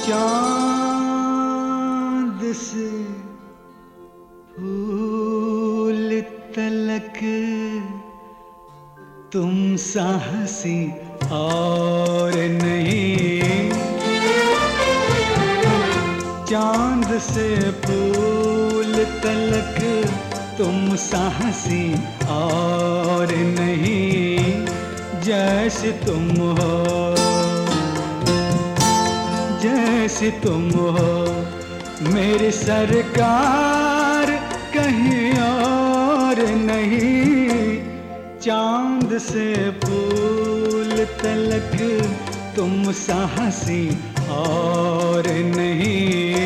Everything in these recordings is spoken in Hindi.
चांद से फूल तलक तुम सा हंसी और नहीं। चांद से फूल तलक तुम सा हंसी और नहीं। जैसे तुम हो, जैसे तुम हो मेरी सरकार, कहीं और नहीं। चांद से फूल तलक तुम सा हंसी और नहीं।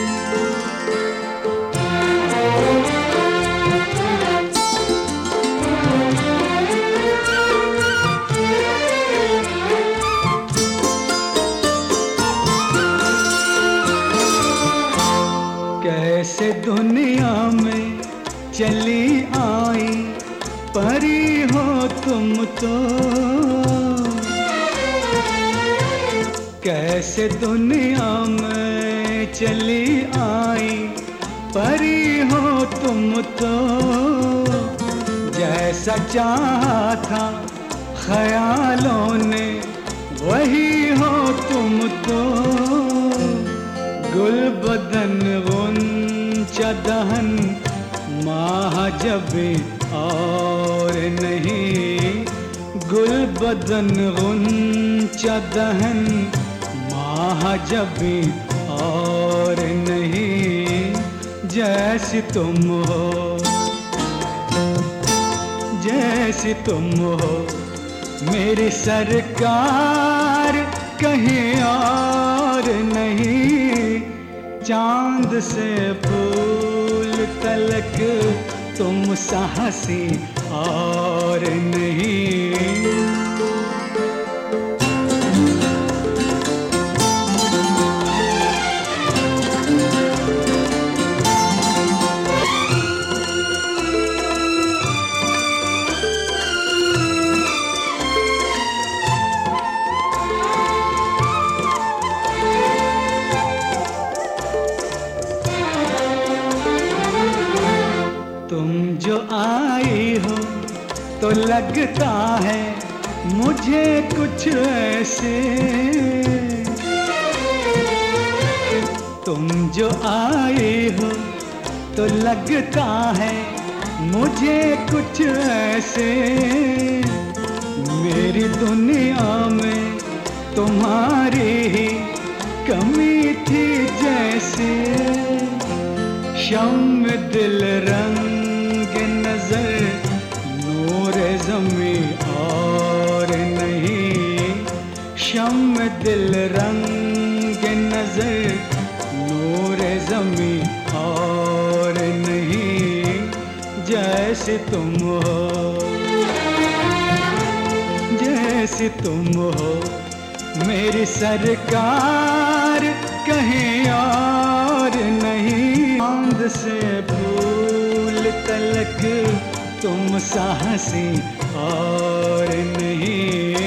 कैसे दुनिया में चली आई, परी हो तुम तो। कैसे दुनिया में चली आई, परी हो तुम तो। जैसा चाहा था ख्यालों ने, वही हो तुम तो। गुल बदन गुंचा दहन महाजबी और नहीं। गुल बदन गुंचा दहन महाजबी और नहीं। जैसे तुम हो, जैसे तुम हो मेरी सरकार, कहीं और नहीं। चांद से फूल तलक तुम सा हंसी और नहीं। तुम जो आई हो तो लगता है मुझे कुछ ऐसे। तुम जो आई हो तो लगता है मुझे कुछ ऐसे। मेरी दुनिया में तुम्हारी ही कमी थी जैसे। शम्म दिल रंग नजर नूर ज़मी और नहीं। शम्म दिल रंग नजर नूर ज़मी और नहीं। जैसे तुम हो, जैसे तुम हो मेरी सरकार, कहीं और नहीं। चांद से फूल तलक तुम सा हंसी और नहीं।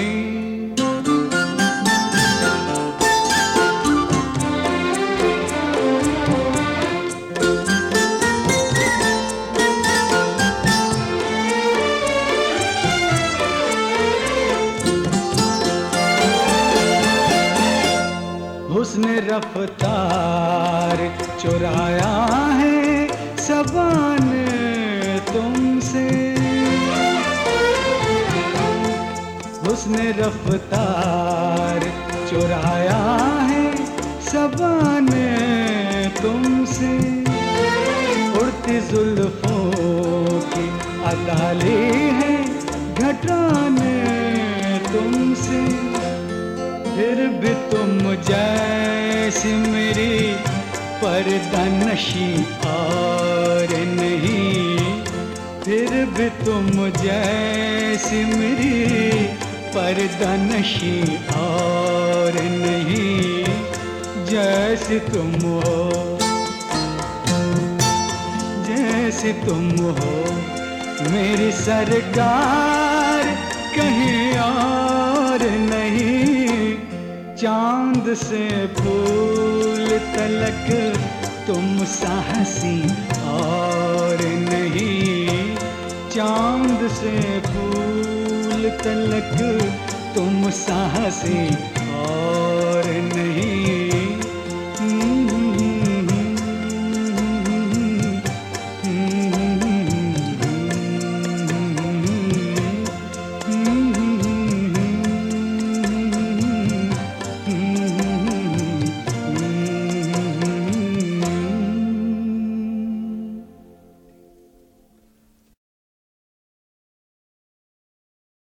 हुस्न रफ्तार चुराया है सबा ने तुमसे। हुस्न रफ्तार चुराया है सबा ने तुमसे। उड़ती जुल्फों की अदाली है घटा ने तुमसे। फिर भी तुम जैसी मेरी पर्दानशी और नहीं। फिर भी तुम जैसी मेरी पर्दानशी और नहीं। जैसे तुम हो, जैसे तुम हो मेरी सरकार, कहीं और नहीं। चांद से फूल तलक तुम सा हंसी और नहीं। चांद से फूल तलक तुम सा हंसी